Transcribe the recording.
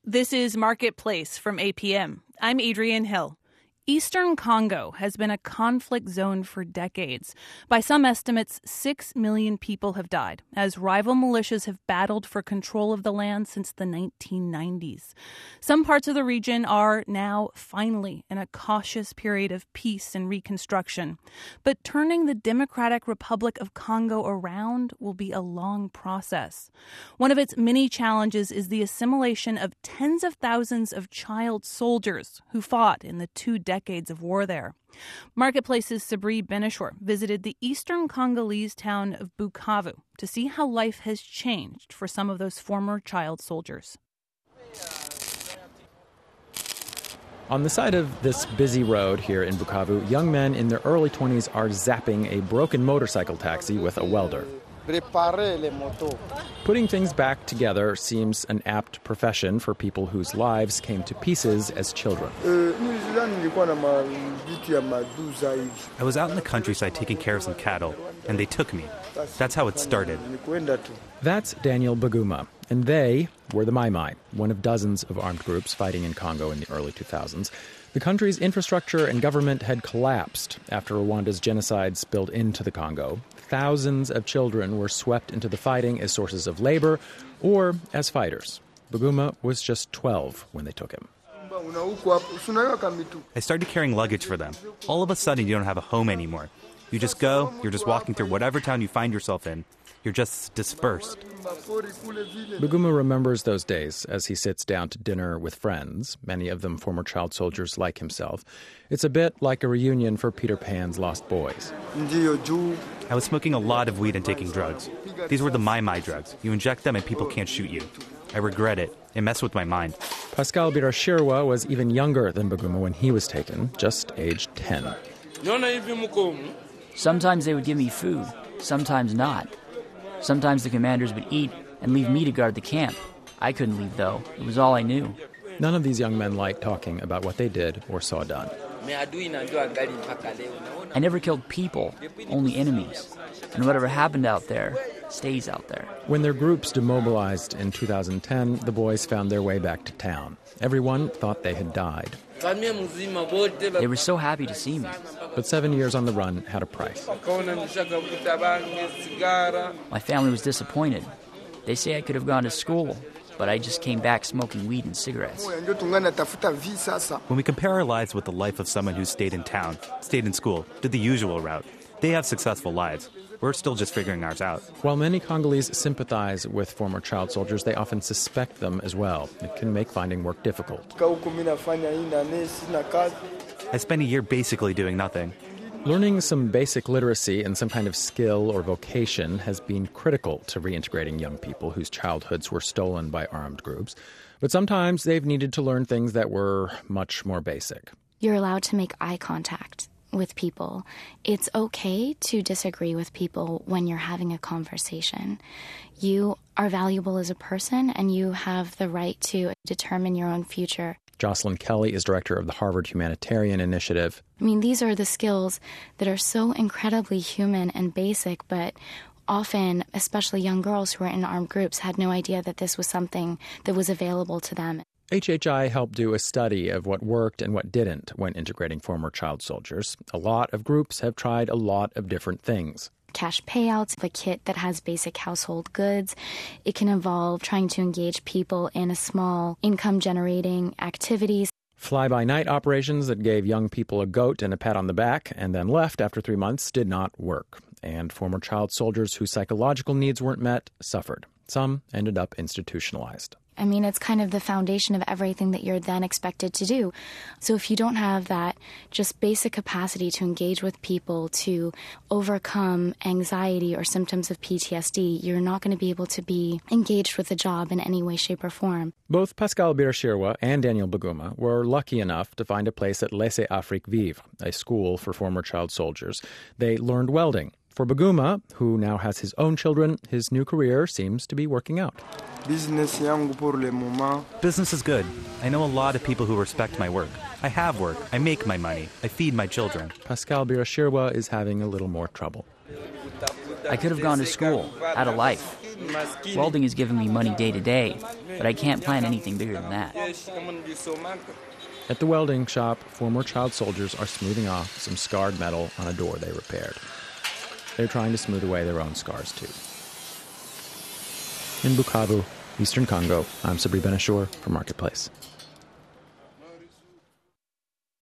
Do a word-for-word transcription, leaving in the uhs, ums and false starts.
This is Marketplace from A P M. I'm Adrienne Hill. Eastern Congo has been a conflict zone for decades. By some estimates, six million people have died as rival militias have battled for control of the land since the nineteen nineties. Some parts of the region are now finally in a cautious period of peace and reconstruction. But turning the Democratic Republic of Congo around will be a long process. One of its many challenges is the assimilation of tens of thousands of child soldiers who fought in the two decades decades of war there. Marketplace's Sabri Benishore visited the eastern Congolese town of Bukavu to see how life has changed for some of those former child soldiers. On the side of this busy road here in Bukavu, young men in their early twenties are zapping a broken motorcycle taxi with a welder. Putting things back together seems an apt profession for people whose lives came to pieces as children. I was out in the countryside taking care of some cattle, and they took me. That's how it started. That's Daniel Baguma, and they were the Mai Mai, one of dozens of armed groups fighting in Congo in the early two thousands. The country's infrastructure and government had collapsed after Rwanda's genocide spilled into the Congo. Thousands of children were swept into the fighting as sources of labor or as fighters. Baguma was just twelve when they took him. I started carrying luggage for them. All of a sudden, you don't have a home anymore. You just go, you're just walking through whatever town you find yourself in. You're just dispersed. Baguma remembers those days as he sits down to dinner with friends, many of them former child soldiers like himself. It's a bit like a reunion for Peter Pan's Lost Boys. I was smoking a lot of weed and taking drugs. These were the Mai Mai drugs. You inject them and people can't shoot you. I regret it. It messed with my mind. Pascal Birashirwa was even younger than Baguma when he was taken, just aged ten. Sometimes they would give me food, sometimes not. Sometimes the commanders would eat and leave me to guard the camp. I couldn't leave, though. It was all I knew. None of these young men liked talking about what they did or saw done. I never killed people, only enemies. And whatever happened out there stays out there. When their groups demobilized in two thousand ten, the boys found their way back to town. Everyone thought they had died. They were so happy to see me. But seven years on the run had a price. My family was disappointed. They say I could have gone to school, but I just came back smoking weed and cigarettes. When we compare our lives with the life of someone who stayed in town, stayed in school, did the usual route, they have successful lives. We're still just figuring ours out. While many Congolese sympathize with former child soldiers, they often suspect them as well. It can make finding work difficult. I spent a year basically doing nothing. Learning some basic literacy and some kind of skill or vocation has been critical to reintegrating young people whose childhoods were stolen by armed groups. But sometimes they've needed to learn things that were much more basic. You're allowed to make eye contact with people. It's okay to disagree with people when you're having a conversation. You are valuable as a person, and you have the right to determine your own future. Jocelyn Kelly is director of the Harvard Humanitarian Initiative. I mean, these are the skills that are so incredibly human and basic, but often, especially young girls who are in armed groups, had no idea that this was something that was available to them. H H I helped do a study of what worked and what didn't when integrating former child soldiers. A lot of groups have tried a lot of different things. Cash payouts, a kit that has basic household goods. It can involve trying to engage people in a small income-generating activities. Fly-by-night operations that gave young people a goat and a pat on the back and then left after three months did not work. And former child soldiers whose psychological needs weren't met suffered. Some ended up institutionalized. I mean, it's kind of the foundation of everything that you're then expected to do. So if you don't have that just basic capacity to engage with people, to overcome anxiety or symptoms of P T S D, you're not going to be able to be engaged with the job in any way, shape, or form. Both Pascal Birashirwa and Daniel Baguma were lucky enough to find a place at Laissez Afrique Vivre, a school for former child soldiers. They learned welding. For Baguma, who now has his own children, his new career seems to be working out. Business is good. I know a lot of people who respect my work. I have work. I make my money. I feed my children. Pascal Birashirwa is having a little more trouble. I could have gone to school, had a life. Welding has given me money day to day, but I can't plan anything bigger than that. At the welding shop, former child soldiers are smoothing off some scarred metal on a door they repaired. They're trying to smooth away their own scars, too. In Bukavu, Eastern Congo, I'm Sabri Ben-Achour for Marketplace.